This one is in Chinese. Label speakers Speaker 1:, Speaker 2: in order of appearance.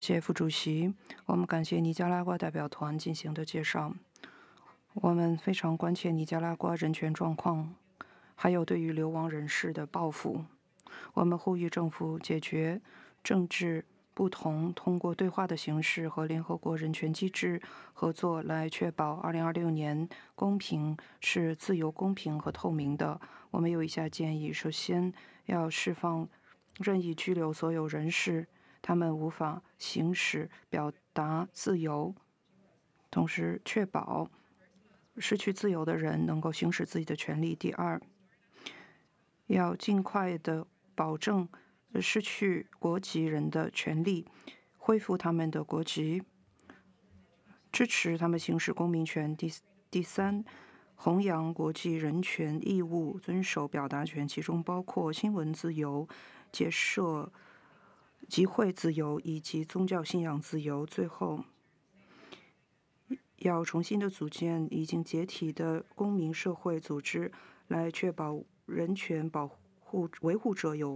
Speaker 1: 谢副主席，我们感谢尼加拉瓜代表团进行的介绍。我们非常关切尼加拉瓜人权状况，还有对于流亡人士的报复。我们呼吁政府解决政治不同，通过对话的形式和联合国人权机制合作，来确保2026年公平是自由、公平和透明的。我们有以下建议：首先，要释放任意拘留所有人士，他们无法行使表达自由，同时确保失去自由的人能够行使自己的权利。第二，要尽快的保证失去国籍人的权利，恢复他们的国籍，支持他们行使公民权。第三，弘扬国际人权义务，遵守表达权，其中包括新闻自由、结社、集会自由以及宗教信仰自由。最后，要重新的组建已经解体的公民社会组织，来确保人权保护维护者有